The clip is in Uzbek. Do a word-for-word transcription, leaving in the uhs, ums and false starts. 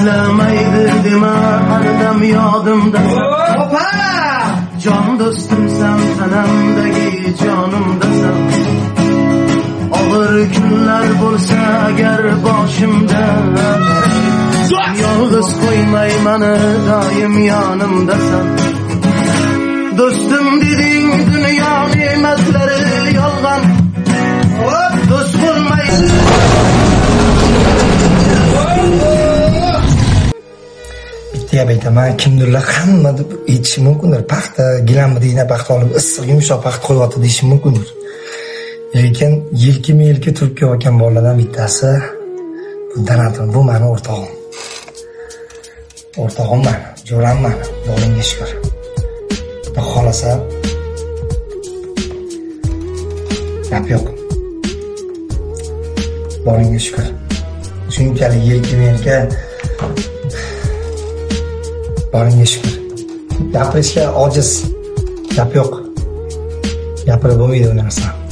Eslemaydi deme her dem yodimdasan. Opa! Can dostum sen, tanamdagi jonimdasan. Ağır günler bo'lsa agar boshimda, yolg'iz qo'ymay meni doim yonimdasan. Dostum deding dunyo ne'matlari yolg'on, do'st bo'lmaydi. Bitta aytaman, kimdirlar hamma deb aytishi mumkindir. Paxta, gilamidina paxta olib issiq yumshoq paxta qo'yapti deyishi mumkindir. Lekin yelkima-yelka turib kelayotgan bolalardan bittasi bundan atom, bu meni o'rtog'im. O'rtog'im men, jo'ramman, Xudoga shukr. Xudo xolasa gap yo'q. Xudoga shukr. Shunchalik yelkima-yelka Xudoga shukr. Gapirishga ojiz, gap yo'q. Gapirib bo'lmaydi bu narsa.